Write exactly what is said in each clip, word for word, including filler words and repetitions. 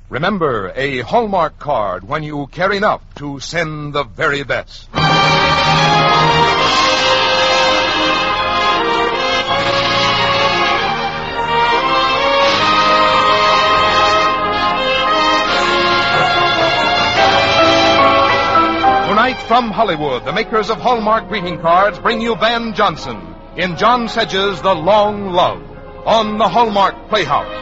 Remember, a Hallmark card when you care enough to send the very best. Tonight from Hollywood, the makers of Hallmark greeting cards bring you Van Johnson in John Sedge's The Long Love on the Hallmark Playhouse.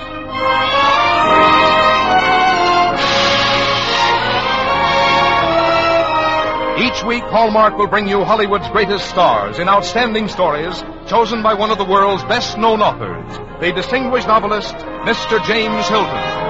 Each week, Hallmark will bring you Hollywood's greatest stars in outstanding stories chosen by one of the world's best-known authors, the distinguished novelist, Mister James Hilton.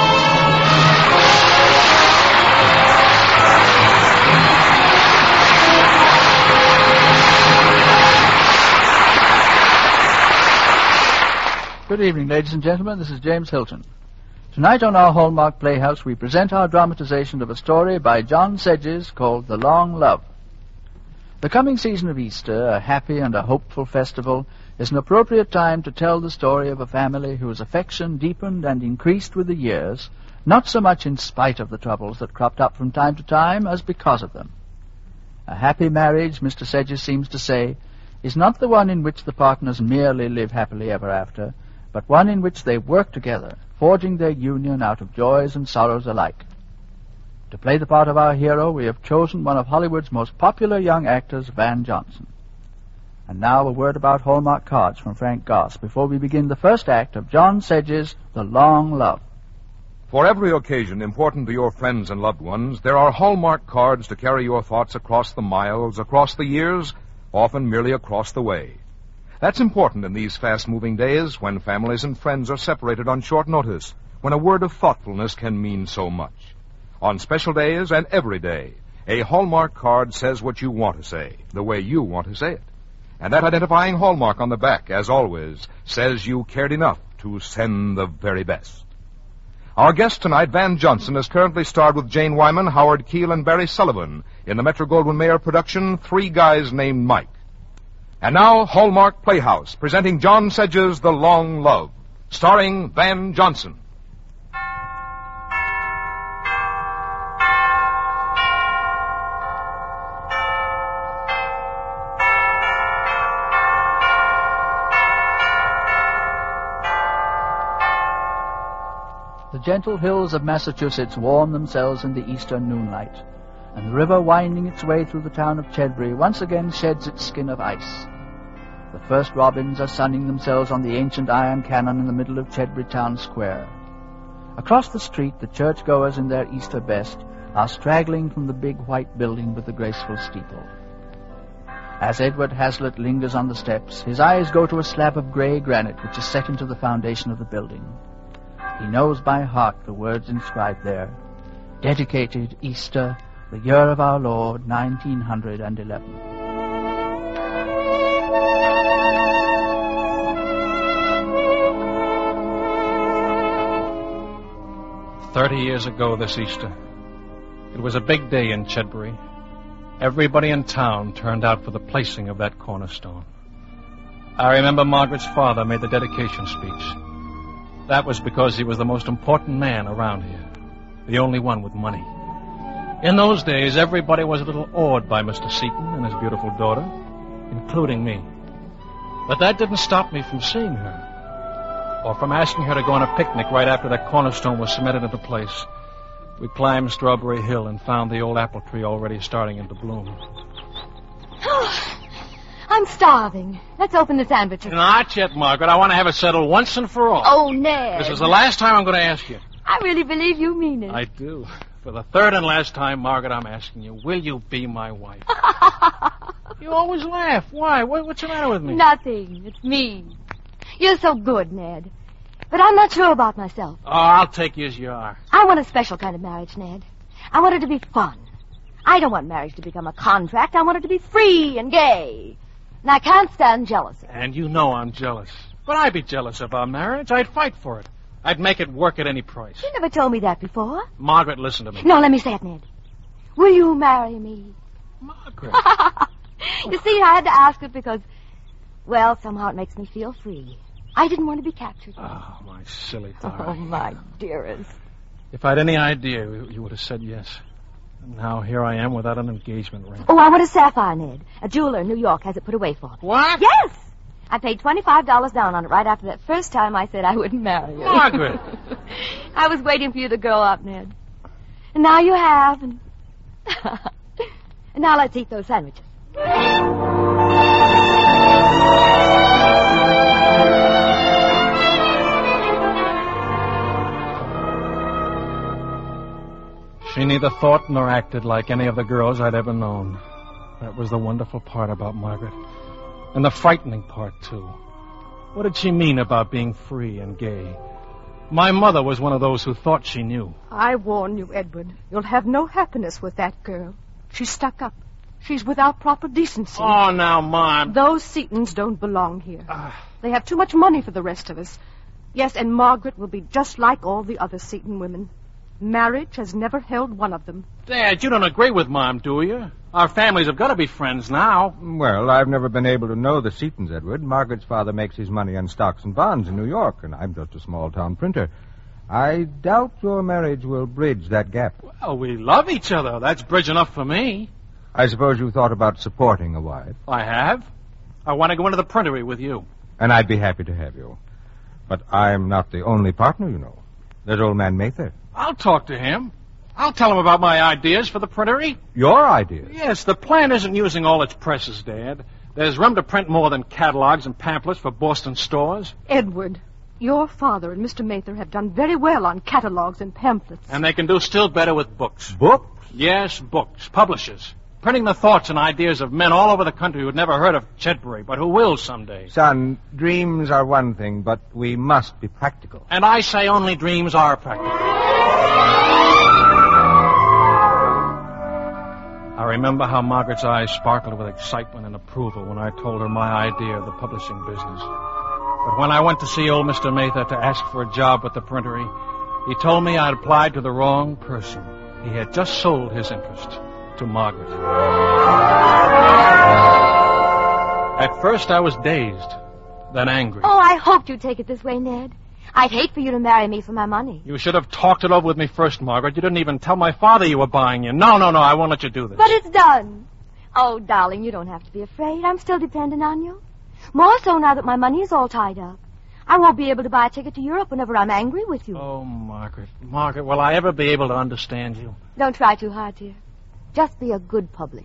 Good evening, ladies and gentlemen. This is James Hilton. Tonight on our Hallmark Playhouse, we present our dramatization of a story by John Sedges called The Long Love. The coming season of Easter, a happy and a hopeful festival, is an appropriate time to tell the story of a family whose affection deepened and increased with the years, not so much in spite of the troubles that cropped up from time to time as because of them. A happy marriage, Mister Sedges seems to say, is not the one in which the partners merely live happily ever after, but one in which they work together, forging their union out of joys and sorrows alike. To play the part of our hero, we have chosen one of Hollywood's most popular young actors, Van Johnson. And now a word about Hallmark cards from Frank Goss before we begin the first act of John Sedge's The Long Love. For every occasion important to your friends and loved ones, there are Hallmark cards to carry your thoughts across the miles, across the years, often merely across the way. That's important in these fast-moving days when families and friends are separated on short notice, when a word of thoughtfulness can mean so much. On special days and every day, a Hallmark card says what you want to say, the way you want to say it. And that identifying hallmark on the back, as always, says you cared enough to send the very best. Our guest tonight, Van Johnson, is currently starred with Jane Wyman, Howard Keel, and Barry Sullivan in the Metro-Goldwyn-Mayer production, Three Guys Named Mike. And now, Hallmark Playhouse, presenting John Sedge's The Long Love, starring Van Johnson. The gentle hills of Massachusetts warm themselves in the eastern moonlight, and the river winding its way through the town of Chedbury once again sheds its skin of ice. The first robins are sunning themselves on the ancient iron cannon in the middle of Chedbury Town Square. Across the street, the churchgoers in their Easter best are straggling from the big white building with the graceful steeple. As Edward Hazlitt lingers on the steps, his eyes go to a slab of gray granite which is set into the foundation of the building. He knows by heart the words inscribed there, "Dedicated Easter, the year of our Lord, nineteen eleven. Thirty years ago this Easter, it was a big day in Chedbury. Everybody in town turned out for the placing of that cornerstone. I remember Margaret's father made the dedication speech. That was because he was the most important man around here, the only one with money. In those days, everybody was a little awed by Mister Seaton and his beautiful daughter, including me. But that didn't stop me from seeing her, or from asking her to go on a picnic right after that cornerstone was cemented into place. We climbed Strawberry Hill and found the old apple tree already starting into bloom. Oh, I'm starving. Let's open the sandwiches. Not yet, Margaret. I want to have it settled once and for all. Oh, Ned. This is the last time I'm going to ask you. I really believe you mean it. I do. For the third and last time, Margaret, I'm asking you, will you be my wife? You always laugh. Why? What, what's the matter with me? Nothing. It's me. You're so good, Ned. But I'm not sure about myself. Oh, I'll take you as you are. I want a special kind of marriage, Ned. I want it to be fun. I don't want marriage to become a contract. I want it to be free and gay. And I can't stand jealousy. And you know I'm jealous. But I'd be jealous of our marriage. I'd fight for it. I'd make it work at any price. You never told me that before. Margaret, listen to me. No, let me say it, Ned. Will you marry me? Margaret. You see, I had to ask it because, well, somehow it makes me feel free. I didn't want to be captured. Oh, my silly Oh, darling. my dearest. If I'd any idea, you would have said yes. And now here I am without an engagement ring. Oh, I want a sapphire, Ned. A jeweler in New York has it put away for me. What? Yes! I paid twenty-five dollars down on it right after that first time I said I wouldn't marry you. Margaret! I was waiting for you to grow up, Ned. And now you have. And, and now let's eat those sandwiches. She neither thought nor acted like any of the girls I'd ever known. That was the wonderful part about Margaret. And the frightening part, too. What did she mean about being free and gay? My mother was one of those who thought she knew. I warn you, Edward. You'll have no happiness with that girl. She's stuck up. She's without proper decency. Oh, now, Mom. Those Setons don't belong here. Uh, They have too much money for the rest of us. Yes, and Margaret will be just like all the other Seton women. Marriage has never held one of them. Dad, you don't agree with Mom, do you? Our families have got to be friends now. Well, I've never been able to know the Setons, Edward. Margaret's father makes his money on stocks and bonds in New York, and I'm just a small-town printer. I doubt your marriage will bridge that gap. Well, we love each other. That's bridge enough for me. I suppose you thought about supporting a wife. I have. I want to go into the printery with you. And I'd be happy to have you. But I'm not the only partner, you know. There's old man Mather. I'll talk to him. I'll tell him about my ideas for the printery. Your ideas? Yes, the plant isn't using all its presses, Dad. There's room to print more than catalogs and pamphlets for Boston stores. Edward, your father and Mister Mather have done very well on catalogs and pamphlets. And they can do still better with books. Books? Yes, books. Publishers. Printing the thoughts and ideas of men all over the country who'd never heard of Chetbury, but who will someday. Son, dreams are one thing, but we must be practical. And I say only dreams are practical. I remember how Margaret's eyes sparkled with excitement and approval when I told her my idea of the publishing business. But when I went to see old Mister Mather to ask for a job at the printery, he told me I'd applied to the wrong person. He had just sold his interest to Margaret. At first I was dazed, then angry. Oh, I hoped you'd take it this way, Ned. I'd hate for you to marry me for my money. You should have talked it over with me first, Margaret. You didn't even tell my father you were buying you. No, no, no, I won't let you do this. But it's done. Oh, darling, you don't have to be afraid. I'm still dependent on you. More so now that my money is all tied up. I won't be able to buy a ticket to Europe whenever I'm angry with you. Oh, Margaret, Margaret, will I ever be able to understand you? Don't try too hard, dear. Just be a good publisher.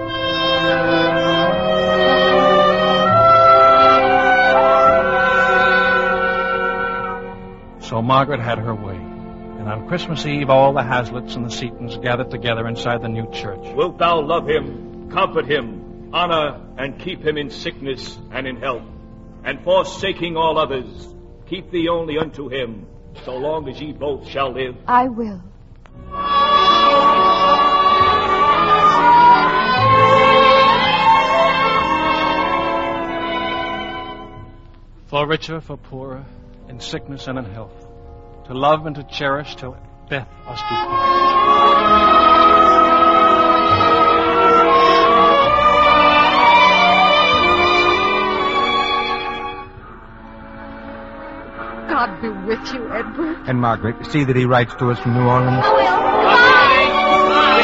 So Margaret had her way. And on Christmas Eve, all the Haslets and the Setons gathered together inside the new church. Wilt thou love him, comfort him, honor and keep him in sickness and in health, and forsaking all others, keep thee only unto him, so long as ye both shall live? I will. For richer, for poorer, in sickness and in health, to love and to cherish till death us do part. God be with you, Edward. And Margaret, see that he writes to us from New Orleans. I will.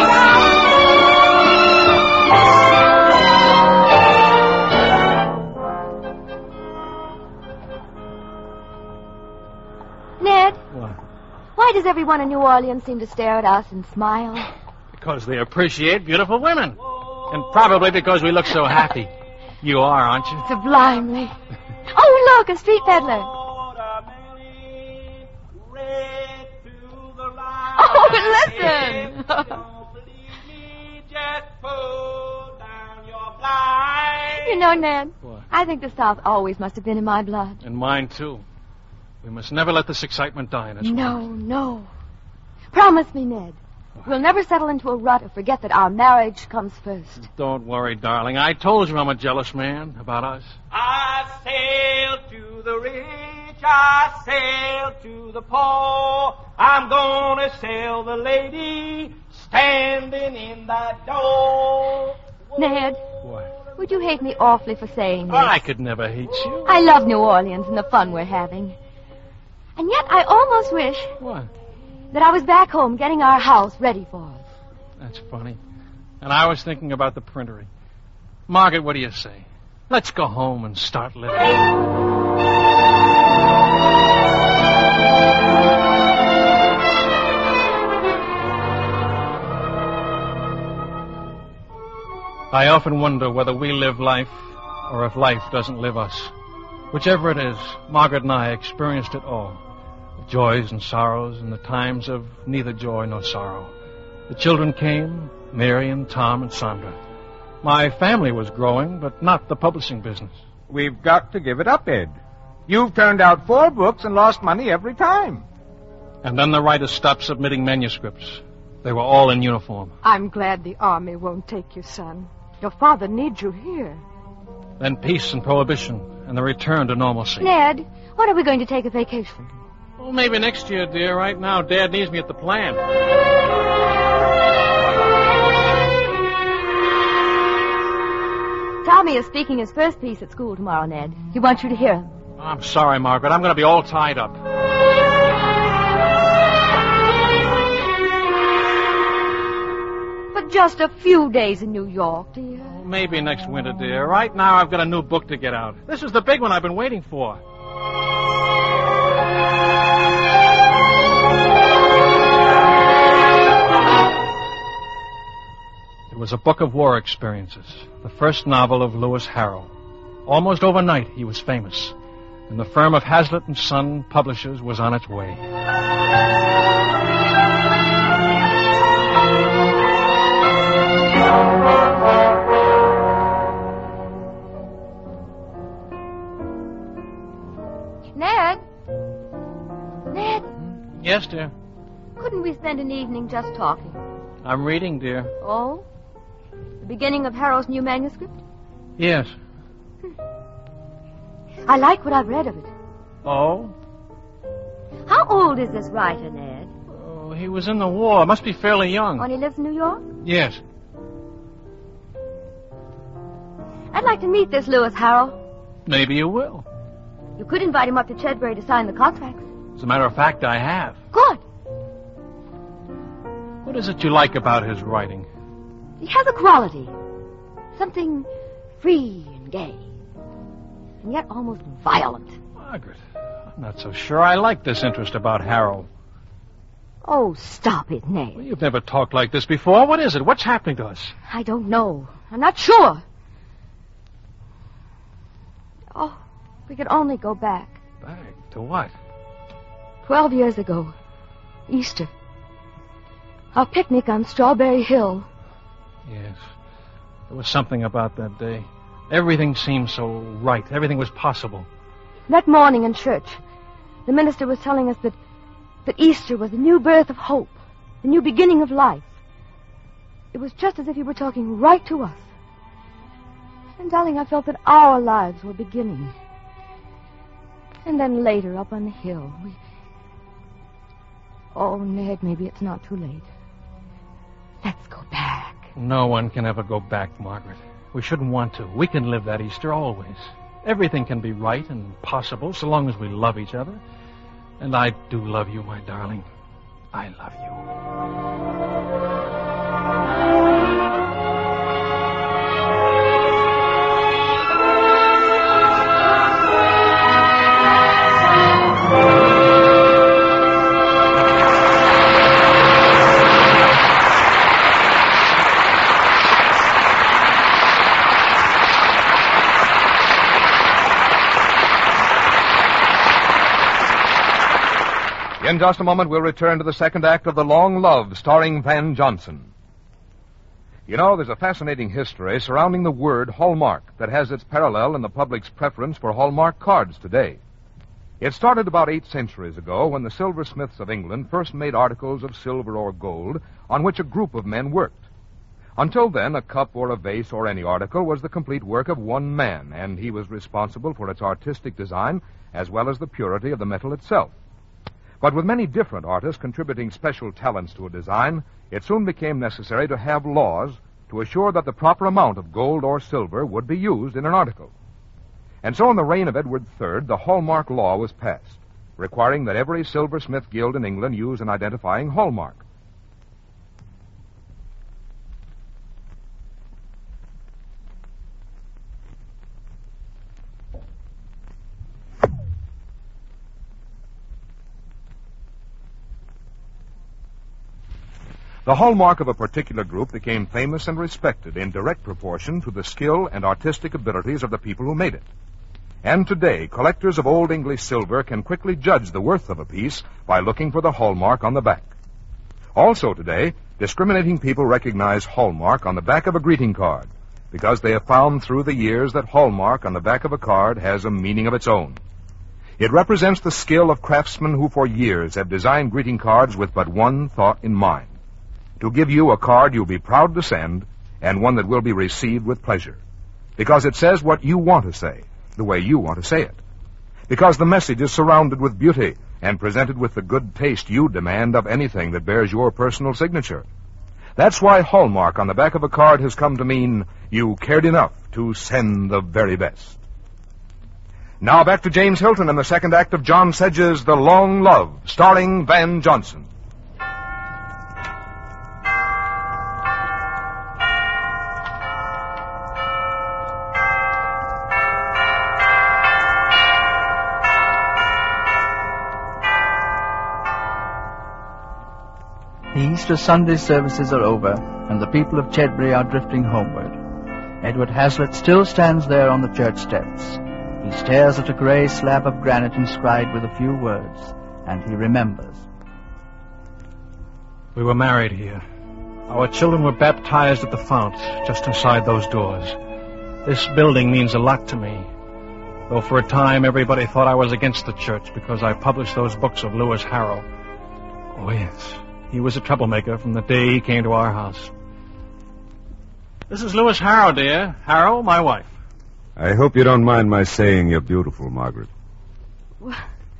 Ned, What? why does everyone in New Orleans seem to stare at us and smile? Because they appreciate beautiful women. And probably because we look so happy. You are, aren't you? Sublimely. Oh, look, a street peddler. Oh, listen. You know, Ned, What? I think the South always must have been in my blood. And mine, too. We must never let this excitement die in us. No, no. Promise me, Ned. We'll never settle into a rut or forget that our marriage comes first. Don't worry, darling. I told you I'm a jealous man about us. I sail to the rich, I sail to the poor. I'm gonna sail the lady standing in that door. Ned, What? would you hate me awfully for saying this? I could never hate you. I love New Orleans and the fun we're having. And yet I almost wish What? that I was back home getting our house ready for us. That's funny. And I was thinking about the printery. Margaret, what do you say? Let's go home and start living. I often wonder whether we live life or if life doesn't live us. Whichever it is, Margaret and I experienced it all. The joys and sorrows and the times of neither joy nor sorrow. The children came, Mary and Tom and Sandra. My family was growing, but not the publishing business. We've got to give it up, Ed. You've turned out four books and lost money every time. And then the writers stopped submitting manuscripts. They were all in uniform. I'm glad the Army won't take you, son. Your father needs you here. Then peace and prohibition and the return to normalcy. Ned, when are we going to take a vacation? Well, maybe next year, dear. Right now, Dad needs me at the plant. Tommy is speaking his first piece at school tomorrow, Ned. He wants you to hear him. I'm sorry, Margaret. I'm going to be all tied up. But just a few days in New York, dear. Well, maybe next winter, dear. Right now, I've got a new book to get out. This is the big one I've been waiting for. It was a book of war experiences, the first novel of Lewis Harrow. Almost overnight, he was famous, and the firm of Hazlitt and Son Publishers was on its way. Ned? Ned? Yes, dear. Couldn't we spend an evening just talking? I'm reading, dear. Oh? The beginning of Harrow's new manuscript? Yes. I like what I've read of it. Oh? How old is this writer, Ned? Oh, he was in the war. Must be fairly young. When he lives in New York? Yes. I'd like to meet this Lewis Harrow. Maybe you will. You could invite him up to Chedbury to sign the contracts. As a matter of fact, I have. Good. What is it you like about his writing? He has a quality. Something free and gay. And yet almost violent. Margaret, I'm not so sure I like this interest about Harrow. Oh, stop it, Ned. Well, you've never talked like this before. What is it? What's happening to us? I don't know. I'm not sure. Oh, if we could only go back. Back to what? Twelve years ago. Easter. Our picnic on Strawberry Hill. Yes. There was something about that day. Everything seemed so right. Everything was possible. That morning in church, the minister was telling us that, that Easter was the new birth of hope, the new beginning of life. It was just as if he were talking right to us. And, darling, I felt that our lives were beginning. And then later, up on the hill, we... Oh, Ned, maybe it's not too late. Let's go back. No one can ever go back, Margaret. We shouldn't want to. We can live that Easter always. Everything can be right and possible so long as we love each other. And I do love you, my darling. I love you. In just a moment, we'll return to the second act of The Long Love, starring Van Johnson. You know, there's a fascinating history surrounding the word Hallmark that has its parallel in the public's preference for Hallmark cards today. It started about eight centuries ago when the silversmiths of England first made articles of silver or gold on which a group of men worked. Until then, a cup or a vase or any article was the complete work of one man, and he was responsible for its artistic design as well as the purity of the metal itself. But with many different artists contributing special talents to a design, it soon became necessary to have laws to assure that the proper amount of gold or silver would be used in an article. And so in the reign of Edward the Third, the Hallmark law was passed. requiring that every silversmith guild in England use an identifying hallmark. The hallmark of a particular group became famous and respected in direct proportion to the skill and artistic abilities of the people who made it. And today, collectors of Old English silver can quickly judge the worth of a piece by looking for the hallmark on the back. Also today, discriminating people recognize hallmark on the back of a greeting card because they have found through the years that hallmark on the back of a card has a meaning of its own. It represents the skill of craftsmen who for years have designed greeting cards with but one thought in mind: to give you a card you'll be proud to send, and one that will be received with pleasure. Because it says what you want to say, the way you want to say it. Because the message is surrounded with beauty, and presented with the good taste you demand of anything that bears your personal signature. That's why hallmark on the back of a card has come to mean you cared enough to send the very best. Now back to James Hilton and the second act of John Sedge's The Long Love, starring Van Johnson. The Easter Sunday services are over, and the people of Chedbury are drifting homeward. Edward Hazlitt still stands there on the church steps. He stares at a grey slab of granite inscribed with a few words, and he remembers. We were married here. Our children were baptized at the fount, just inside those doors. This building means a lot to me, though for a time everybody thought I was against the church because I published those books of Lewis Harrow. Oh, yes. He was a troublemaker from the day he came to our house. This is Lewis Harrow, dear. Harrow, my wife. I hope you don't mind my saying you're beautiful, Margaret. Well,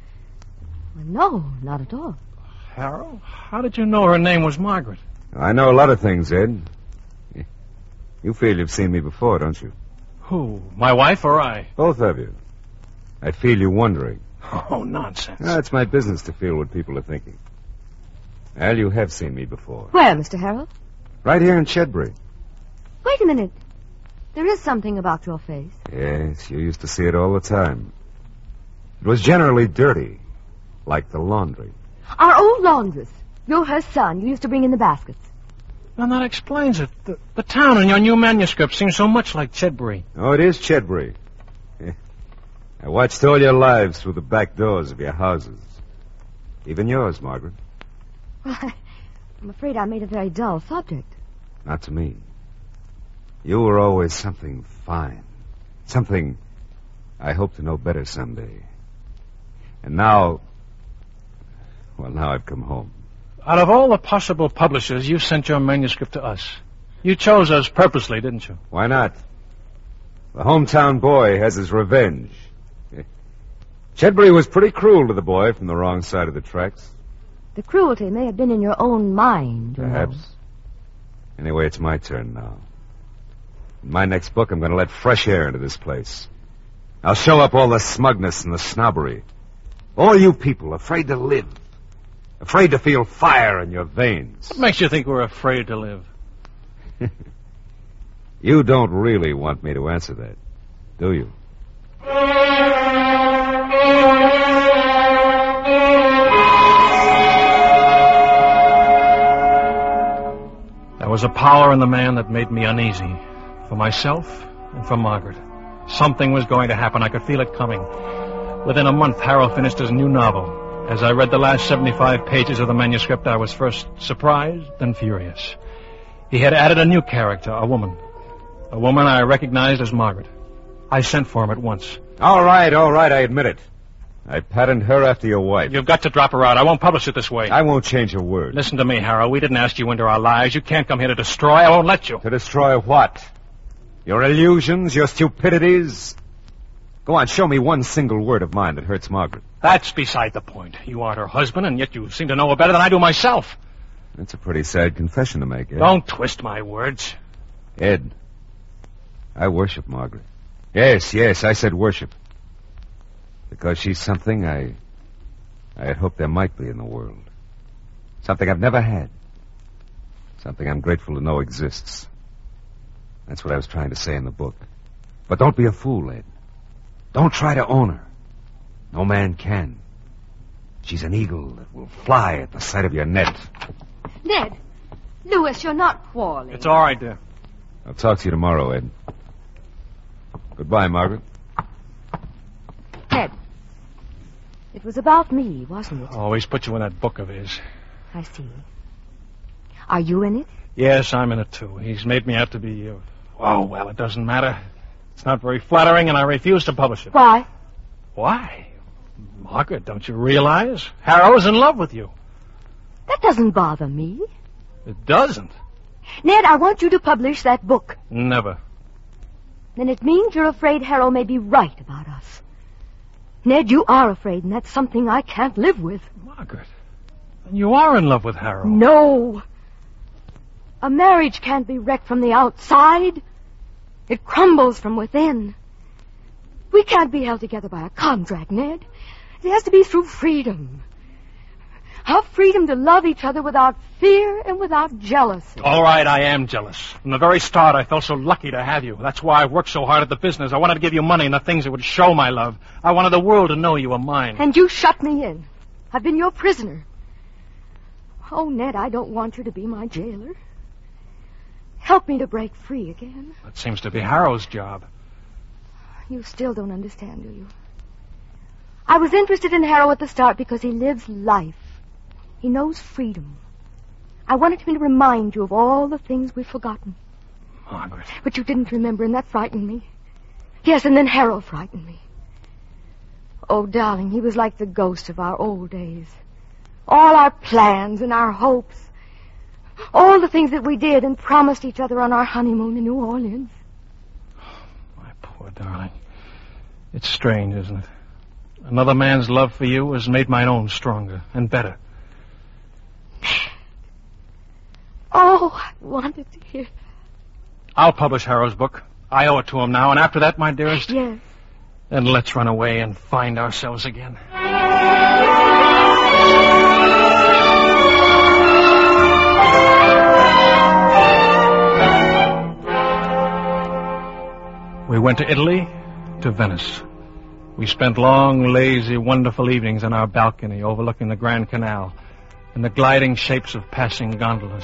no, not at all. Harrow? How did you know her name was Margaret? I know a lot of things, Ed. You feel you've seen me before, don't you? Who? My wife or I? Both of you. I feel you're wondering. Oh, nonsense. No, it's my business to feel what people are thinking. Al, you have seen me before. Where, Mister Harold? Right here in Chedbury. Wait a minute. There is something about your face. Yes, you used to see it all the time. It was generally dirty, like the laundry. Our old laundress. You're her son. You used to bring in the baskets. Well, that explains it. The, the town in your new manuscript seems so much like Chedbury. Oh, it is Chedbury. I watched all your lives through the back doors of your houses. Even yours, Margaret. Well, I'm afraid I made a very dull subject. Not to me. You were always something fine. Something I hope to know better someday. And now... Well, now I've come home. Out of all the possible publishers, you sent your manuscript to us. You chose us purposely, didn't you? Why not? The hometown boy has his revenge. Chedbury was pretty cruel to the boy from the wrong side of the tracks. The cruelty may have been in your own mind. You Perhaps. know. Anyway, it's my turn now. In my next book, I'm going to let fresh air into this place. I'll show up all the smugness and the snobbery. All you people afraid to live. Afraid to feel fire in your veins. What makes you think we're afraid to live? You don't really want me to answer that, do you? There was a power in the man that made me uneasy. For myself and for Margaret. Something was going to happen. I could feel it coming. Within a month, Harold finished his new novel. As I read the last seventy-five pages of the manuscript, I was first surprised, then furious. He had added a new character, a woman. A woman I recognized as Margaret. I sent for him at once. All right, all right, I admit it. I patterned her after your wife. You've got to drop her out. I won't publish it this way. I won't change a word. Listen to me, Harold. We didn't ask you into our lives. You can't come here to destroy. I won't let you. To destroy what? Your illusions, your stupidities? Go on, show me one single word of mine that hurts Margaret. That's beside the point. You aren't her husband, and yet you seem to know her better than I do myself. That's a pretty sad confession to make, Ed. Don't twist my words. Ed, I worship Margaret. Yes, yes, I said worship. Because she's something I... I had hoped there might be in the world. Something I've never had. Something I'm grateful to know exists. That's what I was trying to say in the book. But don't be a fool, Ed. Don't try to own her. No man can. She's an eagle that will fly at the sight of your net. Ned, Louis, you're not quarreling. It's all right, dear. I'll talk to you tomorrow, Ed. Goodbye, Margaret. Ned, it was about me, wasn't it? Always put you in that book of his. I see. Are you in it? Yes, I'm in it, too. He's made me out to be... Uh, oh, well, it doesn't matter. It's not very flattering, and I refuse to publish it. Why? Why? Margaret, don't you realize? Harrow's in love with you. That doesn't bother me. It doesn't? Ned, I want you to publish that book. Never. Then it means you're afraid Harrow may be right about us. Ned, you are afraid, and that's something I can't live with. Margaret, you are in love with Harrow. No. A marriage can't be wrecked from the outside. It crumbles from within. We can't be held together by a contract, Ned. It has to be through freedom. Have freedom to love each other without fear and without jealousy. All right, I am jealous. From the very start, I felt so lucky to have you. That's why I worked so hard at the business. I wanted to give you money and the things that would show my love. I wanted the world to know you were mine. And you shut me in. I've been your prisoner. Oh, Ned, I don't want you to be my jailer. Help me to break free again. That seems to be Harrow's job. You still don't understand, do you? I was interested in Harrow at the start because he lives life. He knows freedom. I wanted him to remind you of all the things we've forgotten. Margaret. But you didn't remember, and that frightened me. Yes, and then Harrow frightened me. Oh, darling, he was like the ghost of our old days. All our plans and our hopes. All the things that we did and promised each other on our honeymoon in New Orleans. My poor darling. It's strange, isn't it? Another man's love for you has made my own stronger and better. Oh, I wanted to hear that. I'll publish Harrow's book. I owe it to him now, and after that, my dearest... Yes. Then let's run away and find ourselves again. We went to Italy, to Venice. We spent long, lazy, wonderful evenings on our balcony overlooking the Grand Canal and the gliding shapes of passing gondolas.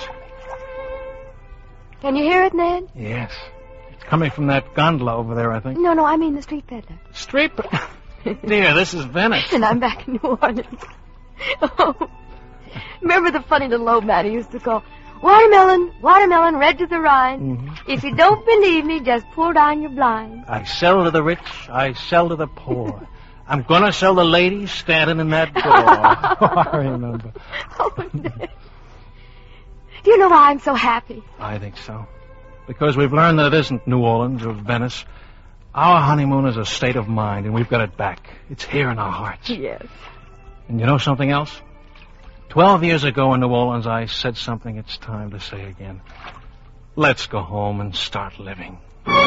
Can you hear it, Ned? Yes. It's coming from that gondola over there, I think. No, no, I mean the street peddler. Street Dear, this is Venice. And I'm back in New Orleans. Oh. Remember the funny little old man who used to call, watermelon, watermelon, red to the rind. Mm-hmm. If you don't believe me, just pull down your blind. I sell to the rich, I sell to the poor. I'm going to sell the ladies standing in that door. Oh, I remember. Oh, Ned. Do you know why I'm so happy? I think so. Because we've learned that it isn't New Orleans or Venice. Our honeymoon is a state of mind, and we've got it back. It's here in our hearts. Yes. And you know something else? Twelve years ago in New Orleans, I said something it's time to say again. Let's go home and start living.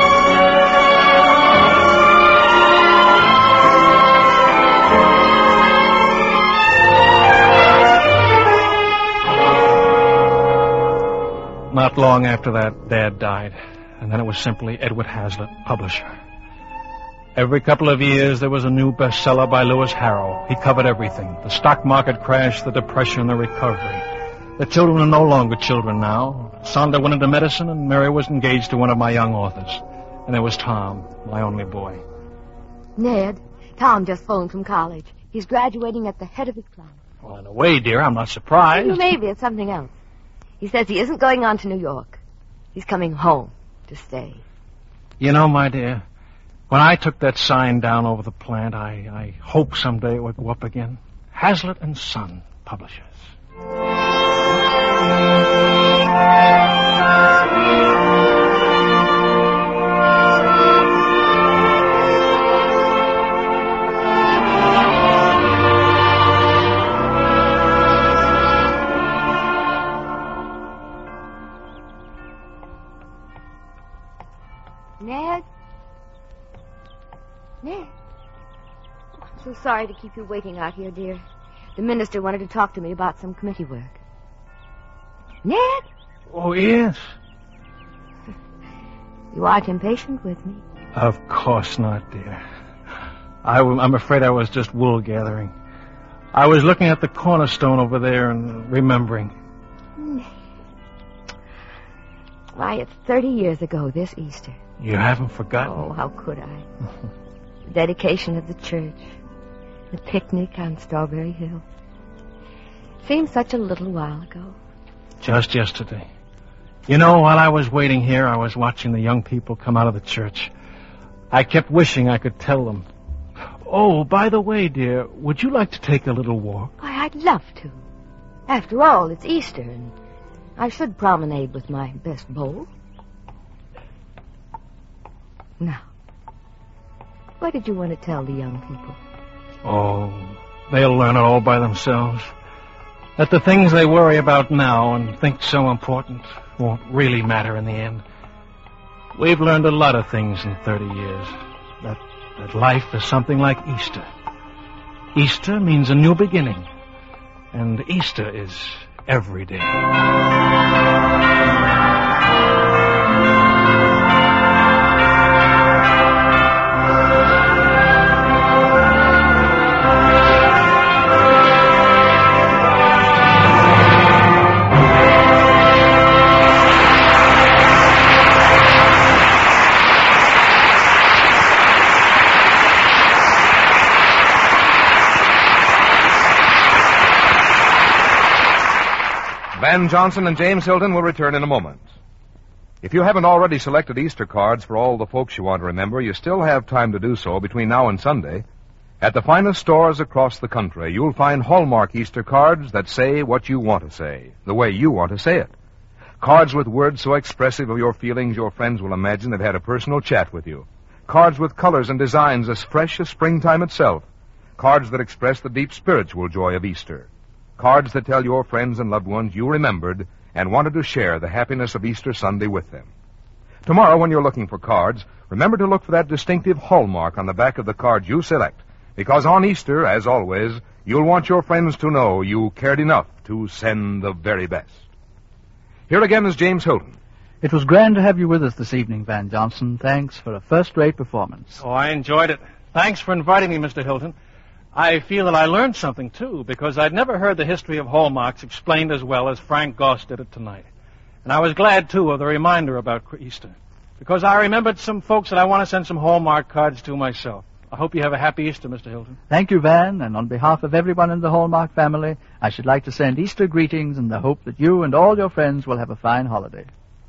Not long after that, Dad died, and then it was simply Edward Hazlitt, publisher. Every couple of years, there was a new bestseller by Louis Harrow. He covered everything. The stock market crash, the depression, the recovery. The children are no longer children now. Sonda went into medicine, and Mary was engaged to one of my young authors. And there was Tom, my only boy. Ned, Tom just phoned from college. He's graduating at the head of his class. Well, in a way, dear, I'm not surprised. Well, maybe it's something else. He says he isn't going on to New York. He's coming home to stay. You know, my dear, when I took that sign down over the plant, I, I hope someday it would go up again. Hazlitt and Son, publishers. Ned? Ned? I'm so sorry to keep you waiting out here, dear. The minister wanted to talk to me about some committee work. Ned? Oh, yes. You aren't impatient with me. Of course not, dear. I, I'm afraid I was just wool gathering. I was looking at the cornerstone over there and remembering. Why, it's thirty years ago this Easter. You haven't forgotten? Oh, how could I? The dedication of the church. The picnic on Strawberry Hill. Seems such a little while ago. Just yesterday. You know, while I was waiting here, I was watching the young people come out of the church. I kept wishing I could tell them. Oh, by the way, dear, would you like to take a little walk? Why, I'd love to. After all, it's Easter, and I should promenade with my best bowl. Now, what did you want to tell the young people? Oh, they'll learn it all by themselves. That the things they worry about now and think so important won't really matter in the end. We've learned a lot of things in thirty years. That, that life is something like Easter. Easter means a new beginning. And Easter is every day. Van Johnson and James Hilton will return in a moment. If you haven't already selected Easter cards for all the folks you want to remember, you still have time to do so between now and Sunday. At the finest stores across the country, you'll find Hallmark Easter cards that say what you want to say, the way you want to say it. Cards with words so expressive of your feelings your friends will imagine they've had a personal chat with you. Cards with colors and designs as fresh as springtime itself. Cards that express the deep spiritual joy of Easter. Cards that tell your friends and loved ones you remembered and wanted to share the happiness of Easter Sunday with them. Tomorrow, when you're looking for cards, remember to look for that distinctive hallmark on the back of the card you select, because on Easter, as always, you'll want your friends to know you cared enough to send the very best. Here again is James Hilton. It was grand to have you with us this evening, Van Johnson. Thanks for a first-rate performance. Oh, I enjoyed it. Thanks for inviting me, Mister Hilton. I feel that I learned something, too, because I'd never heard the history of hallmarks explained as well as Frank Goss did it tonight. And I was glad, too, of the reminder about Easter, because I remembered some folks that I want to send some Hallmark cards to myself. I hope you have a happy Easter, Mister Hilton. Thank you, Van, and on behalf of everyone in the Hallmark family, I should like to send Easter greetings in the hope that you and all your friends will have a fine holiday.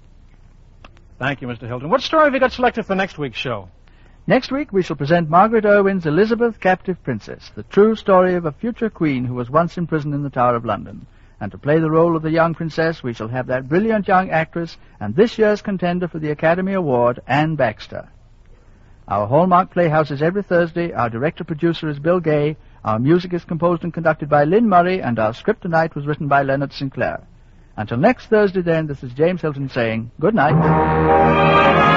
Thank you, Mister Hilton. What story have you got selected for next week's show? Next week, we shall present Margaret Irwin's Elizabeth, Captive Princess, the true story of a future queen who was once imprisoned in the Tower of London. And to play the role of the young princess, we shall have that brilliant young actress and this year's contender for the Academy Award, Anne Baxter. Our Hallmark Playhouse is every Thursday. Our director-producer is Bill Gay. Our music is composed and conducted by Lynn Murray, and our script tonight was written by Leonard Sinclair. Until next Thursday, then, this is James Hilton saying good night.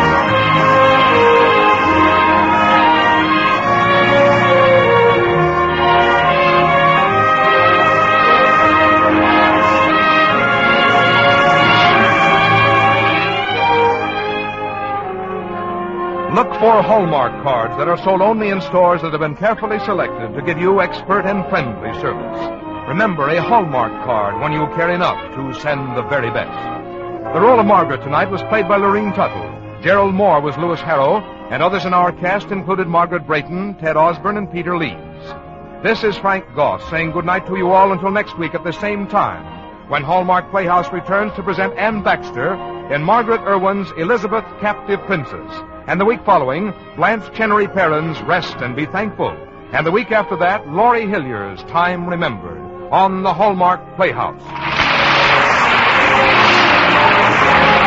Look for Hallmark cards that are sold only in stores that have been carefully selected to give you expert and friendly service. Remember, a Hallmark card when you care enough to send the very best. The role of Margaret tonight was played by Lorene Tuttle. Gerald Moore was Lewis Harrow, and others in our cast included Margaret Brayton, Ted Osborne, and Peter Leeds. This is Frank Goss saying goodnight to you all until next week at the same time, when Hallmark Playhouse returns to present Anne Baxter in Margaret Irwin's Elizabeth, Captive Princess. And the week following, Blanche Chenery Perrin's Rest and Be Thankful. And the week after that, Laurie Hillier's Time Remembered on the Hallmark Playhouse.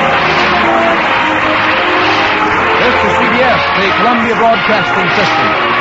This is C B S, the Columbia Broadcasting System.